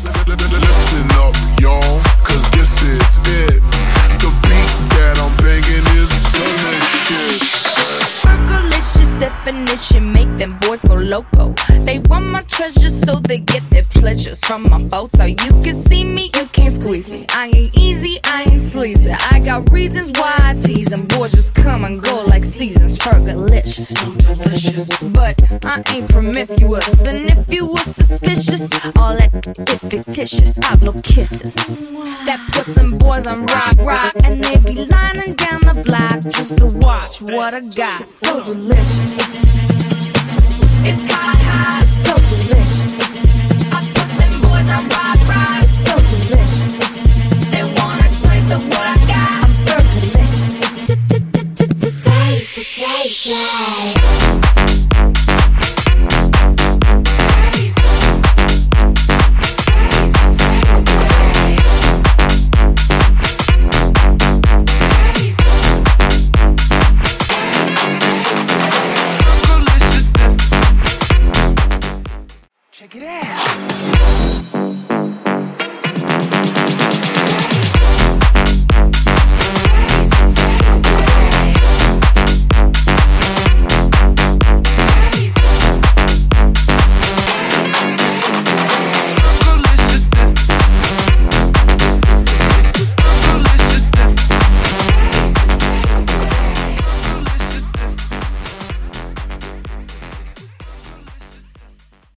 Listen up, y'all, cause this is it. The beat that I'm banging is delicious. Fergalicious definition make them boys go loco. They want my treasures so they get their pleasures from my photo. You can see me, you can't squeeze me. I ain't easy, I ain't sleazy. I got reasons why I tease them. Boys just come and go like seasons. Fergalicious, so delicious. But I ain't promiscuous, and if you were suspicious, all that is fictitious. I blow kisses that puts them boys on rock, and they be lining down the block just to watch what I got. So delicious. It's hot, so delicious. I put them boys on rock, so delicious. They want a taste of what I got. I'm Fergalicious. Taste it. Check it out.